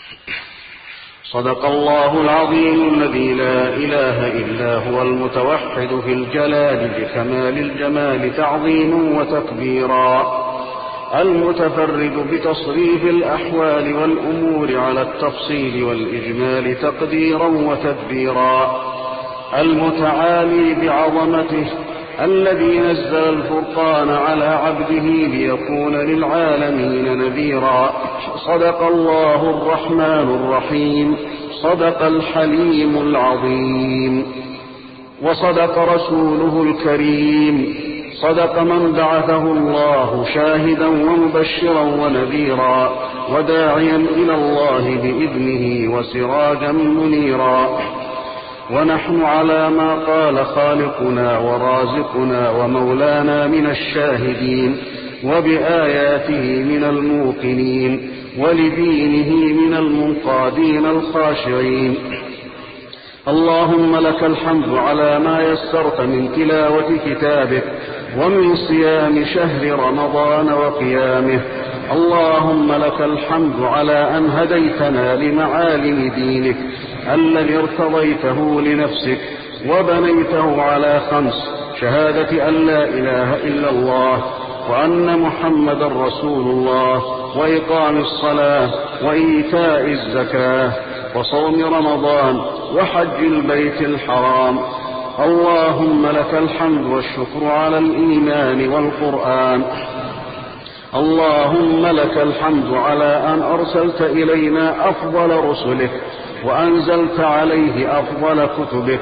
صدق الله العظيم الذي لا إله إلا هو المتوحد في الجلال بكمال الجمال تعظيما وتكبيرا، المتفرد بتصريف الأحوال والأمور على التفصيل والإجمال تقديرا وتدبيرا، المتعالي بعظمته الذي نزل الفرقان على عبده ليكون للعالمين نذيرا. صدق الله الرحمن الرحيم، صدق الحليم العظيم، وصدق رسوله الكريم، صدق من بعثه الله شاهدا ومبشرا ونذيرا وداعيا إلى الله بإذنه وسراجا منيرا. ونحن على ما قال خالقنا ورازقنا ومولانا من الشاهدين، وبآياته من الموقنين، ولدينه من المنقادين الخاشعين. اللهم لك الحمد على ما يسرت من تلاوة كتابك ومن صيام شهر رمضان وقيامه. اللهم لك الحمد على أن هديتنا لمعالم دينك الذي ارتضيته لنفسك وبنيته على 5: شهادة أن لا إله إلا الله وأن محمدا رسول الله، وإقام الصلاة، وإيتاء الزكاة، وصوم رمضان، وحج البيت الحرام. اللهم لك الحمد والشكر على الإيمان والقرآن. اللهم لك الحمد على أن أرسلت إلينا أفضل رسلك وأنزلت عليه أفضل كتبك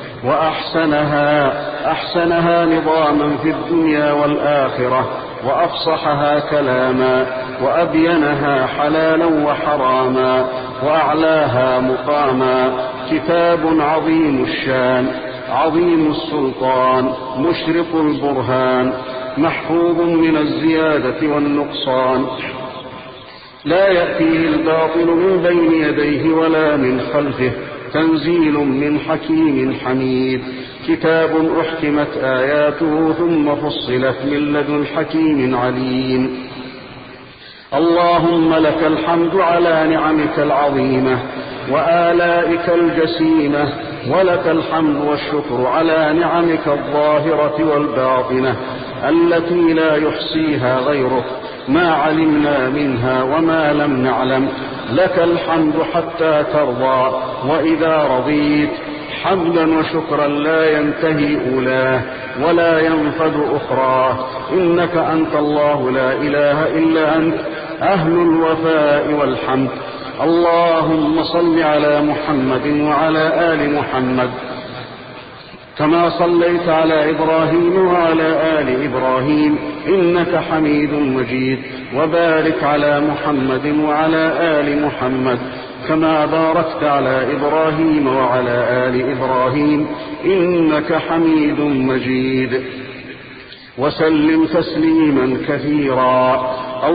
وأحسنها نظاما في الدنيا والآخرة، وأفصحها كلاما، وأبينها حلالا وحراما، وأعلاها مقاما. كتاب عظيم الشان عظيم السلطان مشرق البرهان، محفوظ من الزيادة والنقصان، لا يأتيه الباطل من بين يديه ولا من خلفه، تنزيل من حكيم حميد. كتاب أحكمت آياته ثم فصلت من لدن حكيم عليم. اللهم لك الحمد على نعمك العظيمة وآلائك الجسيمة، ولك الحمد والشكر على نعمك الظاهرة والباطنة التي لا يحصيها غيرك، ما علمنا منها وما لم نعلم. لك الحمد حتى ترضى، وإذا رضيت حمدا وشكرا لا ينتهي أولاه ولا ينفد أخراه. إنك أنت الله لا إله إلا أنت، أهل الوفاء والحمد. اللهم صل على محمد وعلى آل محمد كما صليت على إبراهيم وعلى آل إبراهيم إنك حميد مجيد، وبارك على محمد وعلى آل محمد كما باركت على إبراهيم وعلى آل إبراهيم إنك حميد مجيد، وسلم تسليما كثيرا.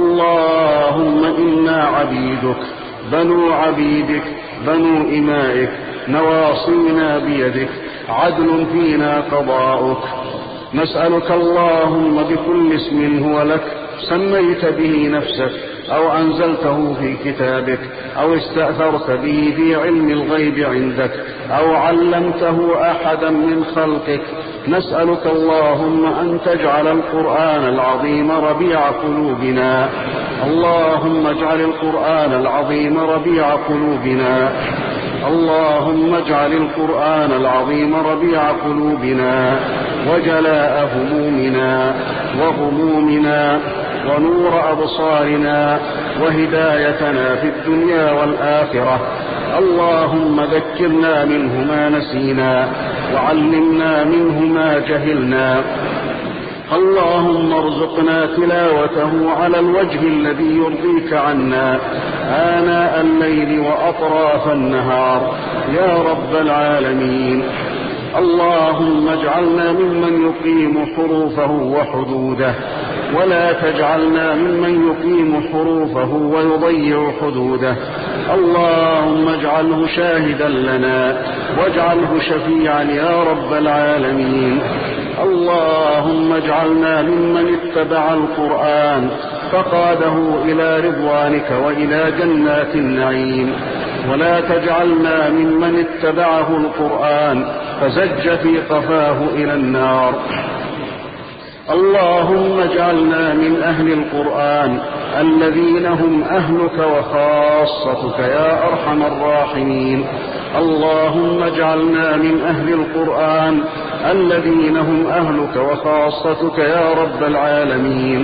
اللهم إنا عبيدك بنو عبيدك بنو إمائك، نواصينا بيدك، عدل فينا قضاؤك. نسألك اللهم بكل اسم هو لك سميت به نفسك أو أنزلته في كتابك أو استأثرت به في علم الغيب عندك أو علمته أحدا من خلقك. نسألك اللهم أن تجعل القرآن العظيم ربيع قلوبنا. اللهم اجعل القرآن العظيم ربيع قلوبنا. اللهم اجعل القرآن العظيم ربيع قلوبنا وجلاء همومنا وغمومنا ونور أبصارنا وهدايتنا في الدنيا والآخرة. اللهم ذكرنا منه ما نسينا وعلمنا منه ما جهلنا. اللهم ارزقنا تلاوته على الوجه الذي يرضيك عنا آناء الليل وأطراف النهار يا رب العالمين. اللهم اجعلنا ممن يقيم حروفه وحدوده، ولا تجعلنا ممن يقيم حروفه ويضيع حدوده. اللهم اجعله شاهدا لنا واجعله شفيعا يا رب العالمين. اللهم اجعلنا ممن اتبع القرآن فقاده إلى رضوانك وإلى جنات النعيم. ولا تجعلنا ممن اتبعه القرآن فزج في قفاه إلى النار. اللهم اجعلنا من أهل القرآن الذين هم أهلك وخاصتك يا أرحم الراحمين. اللهم اجعلنا من أهل القرآن الذين هم أهلك وخاصتك يا رب العالمين.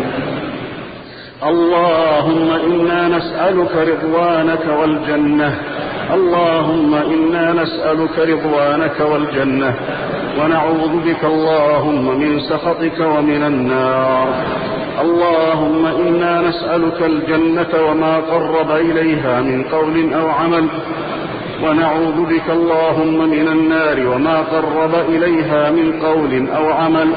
اللهم إنا نسألك رضوانك والجنة. اللهم إنا نسألك رضوانك والجنة ونعوذ بك اللهم من سخطك ومن النار. اللهم إنا نسألك الجنة وما قرب إليها من قول أو عمل، ونعوذ بك اللهم من النار وما قرب إليها من قول أو عمل.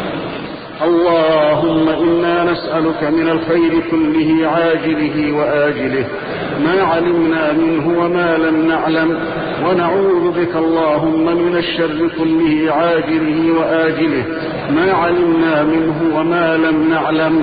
اللهم إنا نسألك من الخير كله عاجله وآجله ما علمنا منه وما لم نعلم، ونعوذ بك اللهم من الشر كله عاجله وآجله ما علمنا منه وما لم نعلم.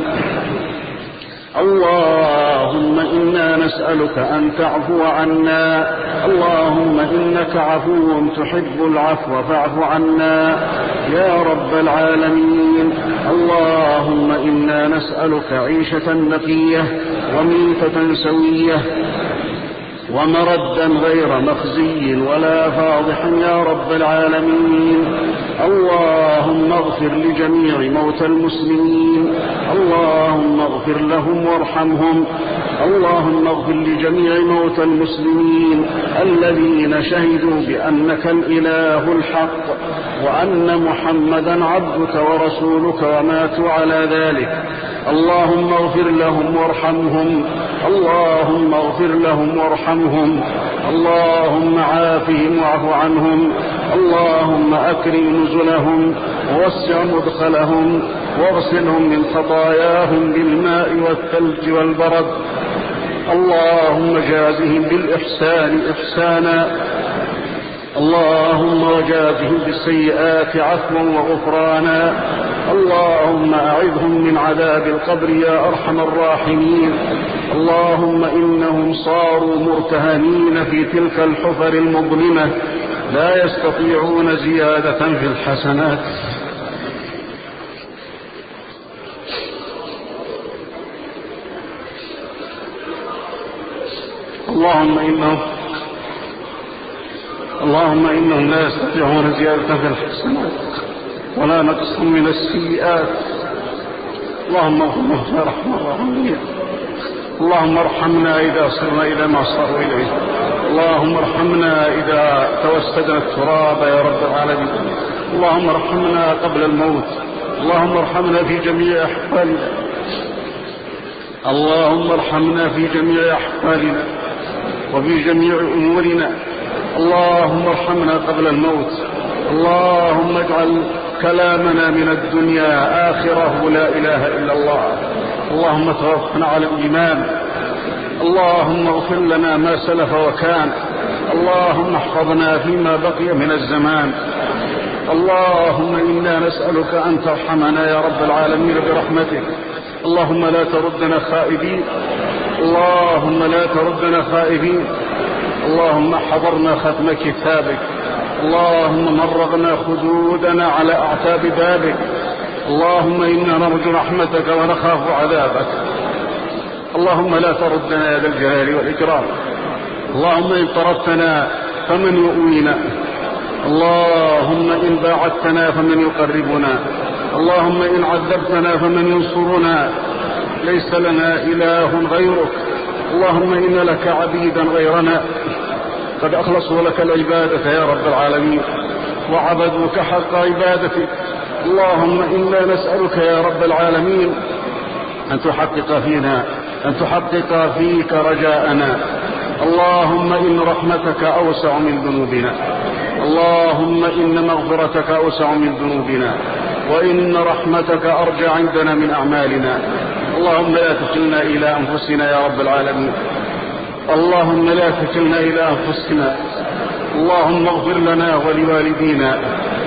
اللهم إنا نسألك أن تعفو عنا. اللهم إنك عفو تحب العفو فاعف عنا يا رب العالمين. اللهم إنا نسألك عيشة نقية وميتة سوية ومردا غير مخزي ولا فاضح يا رب العالمين. اللهم اغفر لجميع موتى المسلمين. اللهم اغفر لهم وارحمهم. اللهم اغفر لجميع موتى المسلمين الذين شهدوا بأنك الإله الحق وأن محمدا عبدك ورسولك وماتوا على ذلك. اللهم اغفر لهم وارحمهم. اللهم اغفر لهم وارحمهم. اللهم عافهم واعف عنهم. اللهم أكرم نزلهم ووسع مدخلهم واغسلهم من خطاياهم بالماء والثلج والبرد. اللهم جازهم بالإحسان إحسانا. اللهم وجازهم بالسيئات عفوا وغفرانا. اللهم أعذهم من عذاب القبر يا أرحم الراحمين. اللهم إنهم صاروا مرتهنين في تلك الحفر المظلمة لا يستطيعون زيادة في الحسنات. اللهم إنهم لا يستطيعون زيادة في الحسنات ولا نقص من السيئات. اللهم اغفر لهم يا رحمن الرحيم. اللهم ارحمنا إذا صرنا إلى ما صاروا إليه. اللهم ارحمنا إذا توسدنا التراب يا رب العالمين. اللهم ارحمنا قبل الموت. اللهم ارحمنا في جميع أحوالنا. اللهم ارحمنا في جميع أحوالنا وفي جميع أمورنا. اللهم ارحمنا قبل الموت. اللهم اجعل كلامنا من الدنيا آخره لا إله إلا الله. اللهم توفنا على الإيمان. اللهم اغفر لنا ما سلف وكان. اللهم احفظنا فيما بقي من الزمان. اللهم إنا نسألك أن ترحمنا يا رب العالمين برحمتك. اللهم لا تردنا خائبين. اللهم لا تردنا خائبين. اللهم حضرنا ختم كتابك. اللهم مرغنا خدودنا على أعتاب بابك. اللهم إنا نرجو رحمتك ونخاف عذابك. اللهم لا تردنا يا ذا الجلال والإكرام. اللهم إن طردتنا فمن يؤوينا. اللهم إن باعدتنا فمن يقربنا. اللهم إن عذبتنا فمن ينصرنا. ليس لنا إله غيرك. اللهم إن لك عبيدا غيرنا قد أخلصوا لك العبادة يا رب العالمين وعبدوك حق عبادتك. اللهم إنا نسألك يا رب العالمين أن تحقق فيك رجاءنا. اللهم إن رحمتك أوسع من ذنوبنا. اللهم إن مغفرتك أوسع من ذنوبنا وإن رحمتك أرجى عندنا من أعمالنا. اللهم لا تكلنا إلى أنفسنا يا رب العالمين. اللهم لا تكلنا إلى أنفسنا. اللهم اغفر لنا ولوالدينا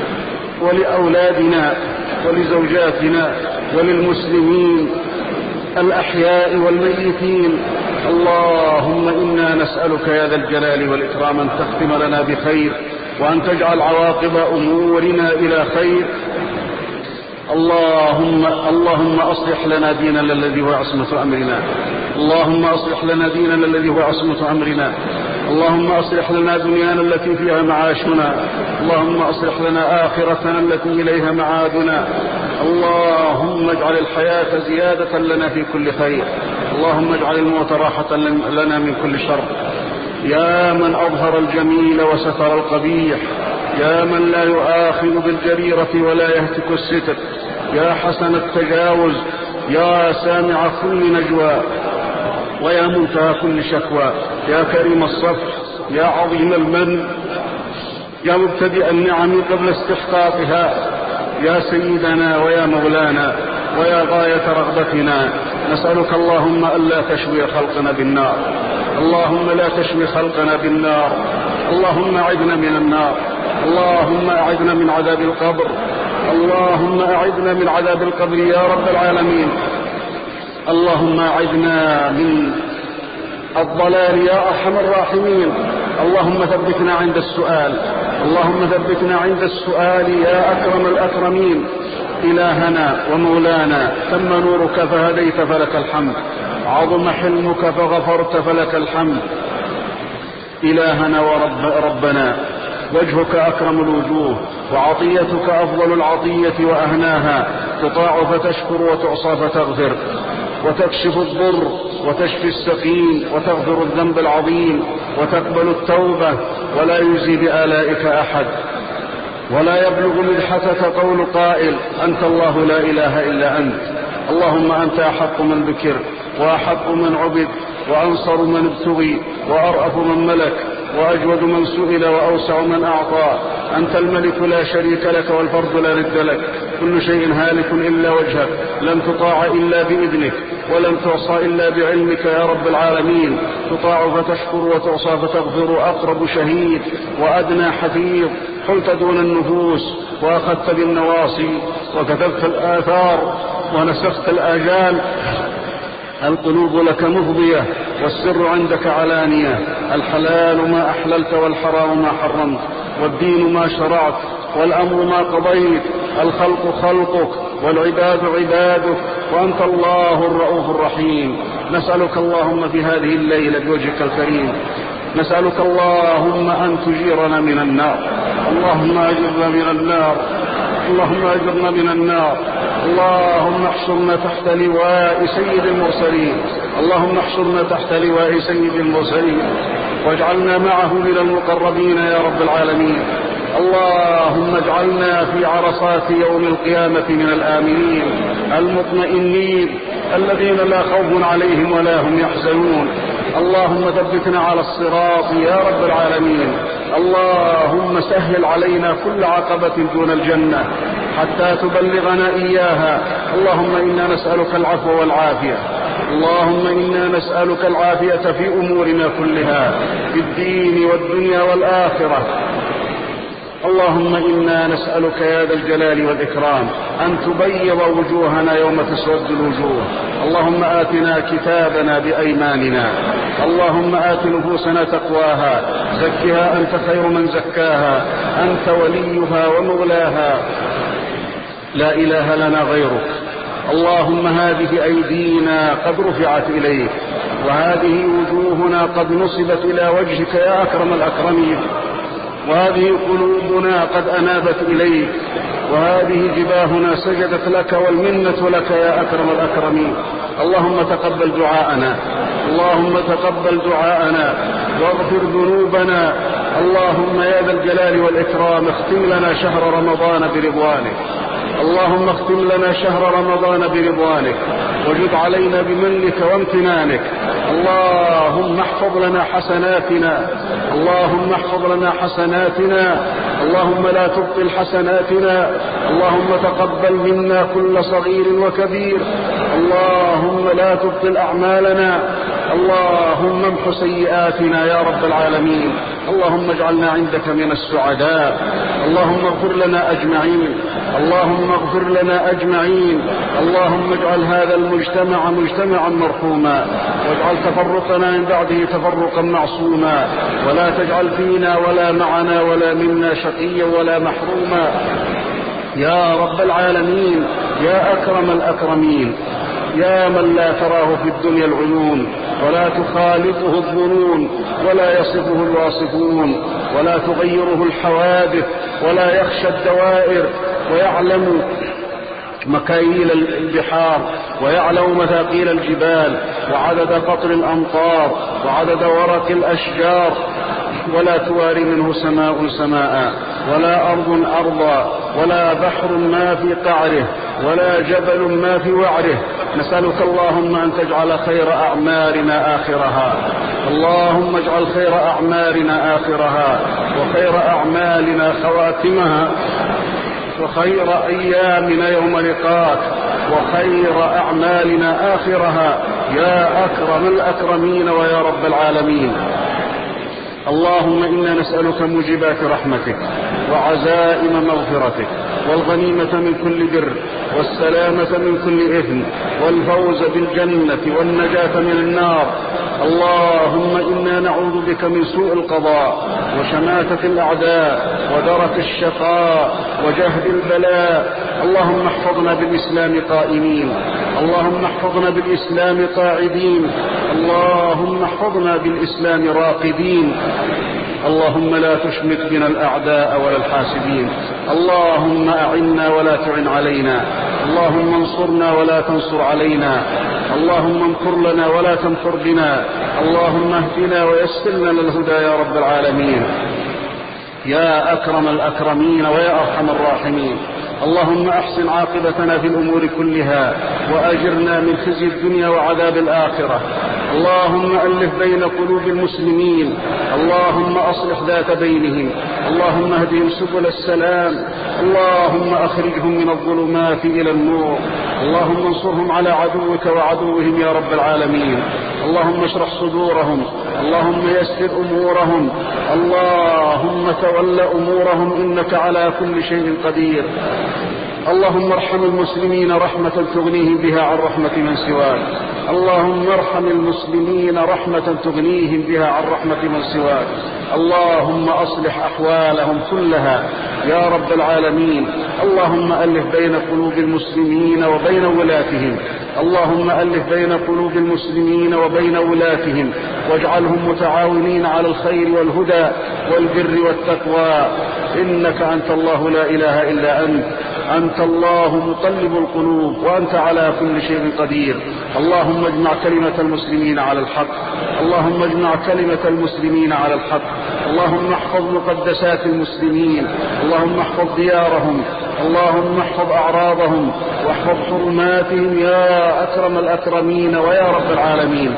ولأولادنا ولزوجاتنا وللمسلمين الأحياء والميتين. اللهم إنا نسألك يا ذا الجلال والإكرام أن تختم لنا بخير، وأن تجعل عواقب أمورنا إلى خير. اللهم أصلح لنا ديننا الذي هو عصمة أمرنا. اللهم أصلح لنا ديننا الذي هو عصمة أمرنا. اللهم أصلح لنا دنيانا التي فيها معاشنا. اللهم أصلح لنا آخرتنا التي إليها معادنا. اللهم اجعل الحياة زيادة لنا في كل خير. اللهم اجعل الموت راحة لنا من كل شر. يا من أظهر الجميل وستر القبيح، يا من لا يؤاخذ بالجريرة ولا يهتك الستر، يا حسن التجاوز، يا سامع كل نجوى، ويا منتهى كل شكوى، يا كريم الصفح، يا عظيم المن، يا مبتدئ النعم قبل استحقاقها، يا سيدنا ويا مولانا ويا غاية رغبتنا. نسألك اللهم ألا تشوي خلقنا بالنار. اللهم لا تشوي خلقنا بالنار. اللهم أعذنا من النار. اللهم أعذنا من عذاب القبر. اللهم أعذنا من عذاب القبر يا رب العالمين. اللهم أعذنا من الضلال يا أرحم الراحمين. اللهم ثبتنا عند السؤال. اللهم ثبتنا عند السؤال يا أكرم الأكرمين. إلهنا ومولانا تم نورك فهديت فلك الحمد، عظم حلمك فغفرت فلك الحمد. إلهنا وربنا وجهك أكرم الوجوه، وعطيتك أفضل العطية وأهناها، تطاع فتشكر وتعصى فتغفر، وتكشف الضر وتشفي السقيم، وتغفر الذنب العظيم، وتقبل التوبة، ولا يجزي بآلائك أحد، ولا يبلغ مدحتك قول قائل أنت الله لا إله إلا أنت. اللهم أنت أحق من ذكر، وأحق من عبد، وأنصر من ابتغي، وأرأف من ملك، وأجود من سئل، وأوسع من أعطى. أنت الملك لا شريك لك، والفرد لا ند لك. كل شيء هالك إلا وجهك، لن تطاع إلا بإذنك، ولن تعصى إلا بعلمك يا رب العالمين. تطاع فتشكر، وتعصى فتغفر، أقرب شهيد وأدنى حفيظ. حلت دون النفوس، وأخذت بالنواصي، وكتبت الآثار، ونسخت الآجال. القلوب لك مفضية، والسر عندك علانية. الحلال ما أحللت، والحرام ما حرمت، والدين ما شرعت، والأمر ما قضيت. الخلق خلقك، والعباد عبادك، وأنت الله الرؤوف الرحيم. نسألك اللهم في هذه الليلة بوجهك الكريم، نسألك اللهم أن تجيرنا من النار. اللهم أجرنا من النار. اللهم أجرنا من النار. اللهم احشرنا تحت لواء سيد المرسلين. اللهم احشرنا تحت لواء سيد المرسلين، واجعلنا معه من المقربين يا رب العالمين. اللهم اجعلنا في عرصات يوم القيامة من الآمنين المطمئنين الذين لا خوف عليهم ولا هم يحزنون. اللهم ثبتنا على الصراط يا رب العالمين. اللهم سهل علينا كل عقبة دون الجنة حتى تبلغنا إياها. اللهم إنا نسألك العفو والعافية. اللهم إنا نسألك العافية في أمورنا كلها، في الدين والدنيا والآخرة. اللهم إنا نسألك يا ذا الجلال والإكرام أن تبيض وجوهنا يوم تسود الوجوه. اللهم آتنا كتابنا بأيماننا. اللهم آت نفوسنا تقواها، زكها أنت خير من زكاها، أنت وليها ومولاها، لا إله لنا غيرك. اللهم هذه أيدينا قد رفعت إليك، وهذه وجوهنا قد نصبت إلى وجهك يا أكرم الأكرمين، وهذه قلوبنا قد أنابت إليك، وهذه جباهنا سجدت لك، والمنة لك يا أكرم الأكرمين. اللهم تقبل دعاءنا. اللهم تقبل دعاءنا واغفر ذنوبنا. اللهم يا ذا الجلال والإكرام اختم لنا شهر رمضان برضوانك. اللهم اختم لنا شهر رمضان برضوانك، وجد علينا بمنك وامتنانك. اللهم احفظ لنا حسناتنا. اللهم احفظ لنا حسناتنا. اللهم لا تبطل حسناتنا. اللهم تقبل منا كل صغير وكبير. اللهم لا تبطل أعمالنا. اللهم امح سيئاتنا يا رب العالمين. اللهم اجعلنا عندك من السعداء. اللهم اغفر لنا أجمعين. اللهم اغفر لنا أجمعين. اللهم اجعل هذا المجتمع مجتمعا مرحوما، واجعل تفرقنا من بعده تفرقا معصوما، ولا تجعل فينا ولا معنا ولا منا شقيا ولا محروما يا رب العالمين، يا أكرم الأكرمين، يا من لا تراه في الدنيا العيون ولا تخالطه الظنون ولا يصفه الواصفون ولا تغيره الحوادث ولا يخشى الدوائر، ويعلم مكاييل البحار ويعلم مثاقيل الجبال وعدد قطر الأمطار وعدد ورق الأشجار، ولا تواري منه سماء سماء ولا أرض أرضا ولا بحر ما في قعره ولا جبل ما في وعره. نسألك اللهم أن تجعل خير أعمارنا آخرها، اللهم اجعل خير أعمارنا آخرها وخير أعمالنا خواتمها وخير أيامنا يوم لقاك وخير أعمالنا آخرها يا أكرم الأكرمين ويا رب العالمين. اللهم إنا نسألك موجبات رحمتك وعزائم مغفرتك والغنيمة من كل بر والسلامة من كل إثم والفوز بالجنة والنجاة من النار. اللهم إنا نعوذ بك من سوء القضاء وشماتة الأعداء ودرك الشقاء وجهد البلاء. اللهم احفظنا بالإسلام قائمين، اللهم احفظنا بالإسلام قاعدين، اللهم احفظنا بالإسلام راقدين. اللهم لا تشمت بنا الأعداء ولا الحاسدين. اللهم أعنا ولا تعن علينا، اللهم انصرنا ولا تنصر علينا، اللهم امكر لنا ولا تمكر بنا، اللهم اهدنا ويسر لنا الهدى يا رب العالمين يا أكرم الأكرمين ويا أرحم الراحمين. اللهم أحسن عاقبتنا في الأمور كلها وأجرنا من خزي الدنيا وعذاب الآخرة. اللهم ألف بين قلوب المسلمين، اللهم أصلح ذات بينهم، اللهم اهدهم سبل السلام، اللهم أخرجهم من الظلمات إلى النور، اللهم انصرهم على عدوك وعدوهم يا رب العالمين. اللهم اشرح صدورهم، اللهم يسر أمورهم، اللهم تول أمورهم إنك على كل شيء قدير. اللهم ارحم المسلمين رحمة تغنيهم بها عن رحمة من سواك، اللهم ارحم المسلمين رحمة تغنيهم بها عن رحمة من سواك. اللهم أصلح أحوالهم كلها يا رب العالمين. اللهم ألف بين قلوب المسلمين وبين ولاتهم، اللهم ألف بين قلوب المسلمين وبين ولاتهم واجعلهم متعاونين على الخير والهدى والبر والتقوى. إنك أنت الله لا إله إلا أنت، أنت الله مقلب القلوب وأنت على كل شيء قدير. اللهم اجمع كلمة المسلمين على الحق، اللهم اجمع كلمة المسلمين على الحق، اللهم احفظ مقدسات المسلمين، اللهم احفظ ديارهم، اللهم احفظ أعراضهم واحفظ حرماتهم يا أكرم الأكرمين ويا رب العالمين.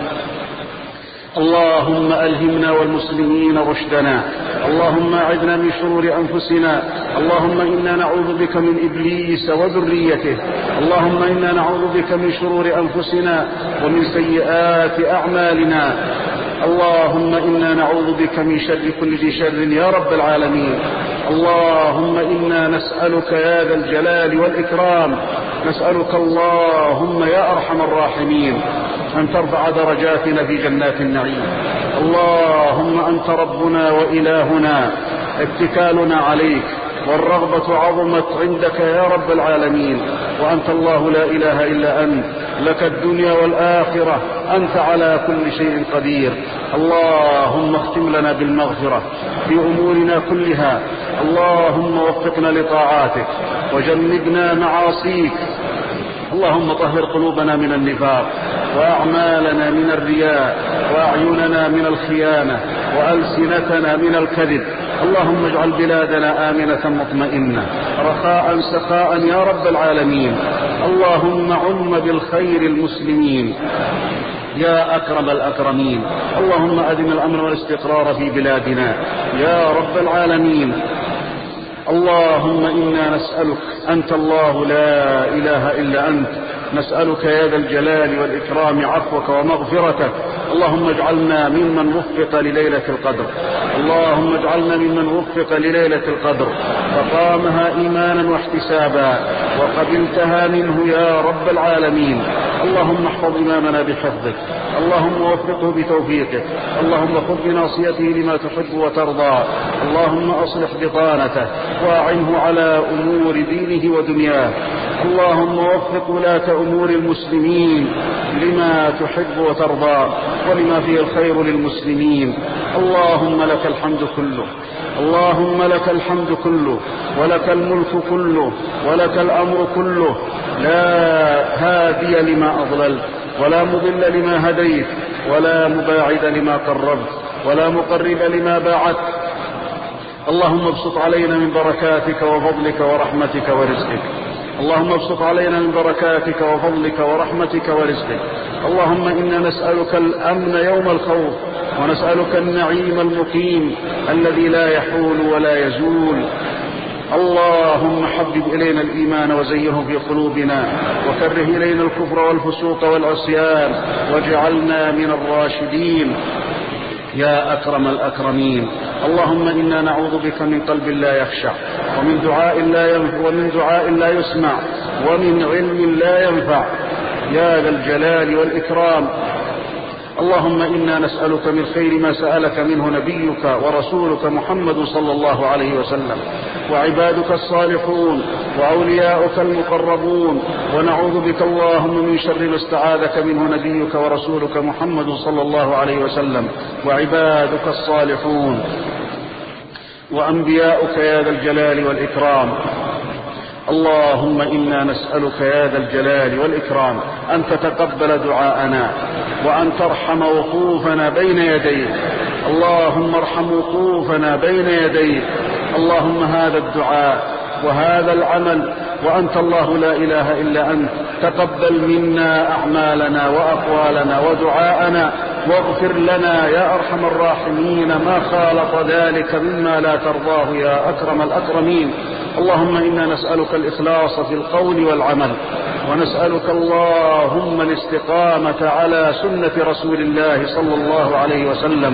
اللهم ألهمنا والمسلمين رشدنا، اللهم أعذنا من شرور أنفسنا، اللهم إنا نعوذ بك من إبليس وذريته، اللهم إنا نعوذ بك من شرور أنفسنا ومن سيئات أعمالنا، اللهم إنا نعوذ بك من شر كل ذي شر يا رب العالمين. اللهم إنا نسألك يا ذا الجلال والإكرام، نسألك اللهم يا أرحم الراحمين أن ترفع درجاتنا في جنات النعيم. اللهم أنت ربنا وإلهنا، اتكالنا عليك والرغبة عظمت عندك يا رب العالمين، وأنت الله لا إله إلا أنت، لك الدنيا والآخرة، أنت على كل شيء قدير. اللهم اختم لنا بالمغفرة في أمورنا كلها، اللهم وفقنا لطاعاتك وجنبنا معاصيك. اللهم طهر قلوبنا من النفاق وأعمالنا من الرياء وأعيننا من الخيانة وألسنتنا من الكذب. اللهم اجعل بلادنا آمنة مطمئنة رخاء سخاء يا رب العالمين. اللهم عم بالخير المسلمين يا أكرم الأكرمين. اللهم أدم الأمن والاستقرار في بلادنا يا رب العالمين. اللهم إنا نسألك، أنت الله لا إله إلا أنت، نسألك يا ذا الجلال والإكرام عفوك ومغفرتك. اللهم اجعلنا ممن وفق لليلة القدر، اللهم اجعلنا ممن وفق لليلة القدر فقامها إيمانا واحتسابا وقبلتها منه يا رب العالمين. اللهم احفظ إمامنا بحفظك، اللهم وفقه بتوفيقك، اللهم خذ بناصيته لما تحب وترضى، اللهم أصلح بطانته واعنه على أمور دينه ودنياه، اللهم وفق ولاة أمور المسلمين لما تحب وترضى ولما فيه الخير للمسلمين. اللهم لك الحمد كله، اللهم لك الحمد كله، ولك الملك كله، ولك الأمر كله، لا هادي لما أضللت، ولا مضل لما هديت، ولا مباعد لما قربت، ولا مقرب لما باعدت. اللهم ابسط علينا من بركاتك وفضلك ورحمتك ورزقك، اللهم ابسط علينا من بركاتك وفضلك ورحمتك ورزقك. اللهم إنا نسألك الأمن يوم الخوف، ونسألك النعيم المقيم الذي لا يحول ولا يزول. اللهم حبب إلينا الإيمان وزينه في قلوبنا، وكره إلينا الكفر والفسوق والعصيان، واجعلنا من الراشدين يا أكرم الأكرمين. اللهم إنا نعوذ بك من قلب لا يخشع، ومن دعاء لا يسمع، ومن علم لا ينفع يا ذا الجلال والإكرام. اللهم إنا نسألك من خير ما سألك منه نبيك ورسولك محمد صلى الله عليه وسلم، وعبادك الصالحون وأولياؤك المقربون، ونعوذ بك اللهم من شر ما استعاذك منه نبيك ورسولك محمد صلى الله عليه وسلم، وعبادك الصالحون وأنبياؤك يا ذا الجلال والإكرام. اللهم إنا نسألك يا ذا الجلال والإكرام أن تتقبل دعاءنا، وأن ترحم وقوفنا بين يديك. اللهم ارحم وقوفنا بين يديك. اللهم هذا الدعاء وهذا العمل وأنت الله لا إله إلا أنت، تقبل منا أعمالنا وأقوالنا ودعاءنا، واغفر لنا يا أرحم الراحمين ما خالط ذلك مما لا ترضاه يا أكرم الأكرمين. اللهم إنا نسألك الإخلاص في القول والعمل، ونسألك اللهم الاستقامة على سنة رسول الله صلى الله عليه وسلم.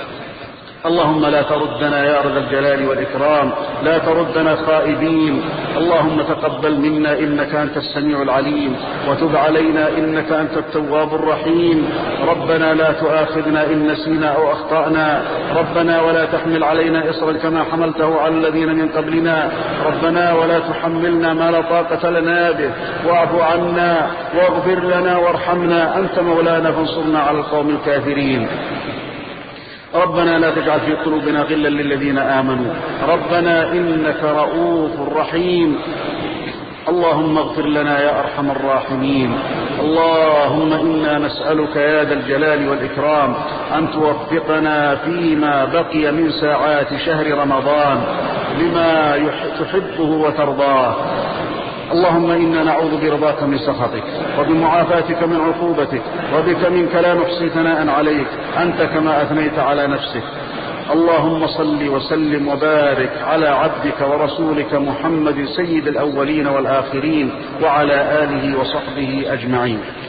اللهم لا تردنا يا ذا الجلال والإكرام، لا تردنا خائبين. اللهم تقبل منا إنك أنت السميع العليم، وتب علينا إنك أنت التواب الرحيم. ربنا لا تؤاخذنا إن نسينا أو أخطأنا، ربنا ولا تحمل علينا إصرا كما حملته على الذين من قبلنا، ربنا ولا تحملنا ما لا طاقة لنا به، واعف عنا واغفر لنا وارحمنا، أنت مولانا فانصرنا على القوم الكافرين. ربنا لا تجعل في قلوبنا غلا للذين آمنوا، ربنا إنك رؤوف رحيم. اللهم اغفر لنا يا أرحم الراحمين. اللهم إنا نسألك يا ذا الجلال والإكرام أن توفقنا فيما بقي من ساعات شهر رمضان لما تحبه وترضاه. اللهم إنا نعوذ برضاك من سخطك، وبمعافاتك من عقوبتك، وبك منك لا نحصي ثناء عليك أنت كما أثنيت على نفسك. اللهم صل وسلم وبارك على عبدك ورسولك محمد سيد الأولين والآخرين، وعلى آله وصحبه أجمعين.